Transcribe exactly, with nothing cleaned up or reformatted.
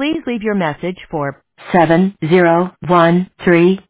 Please leave your message for seven zero one three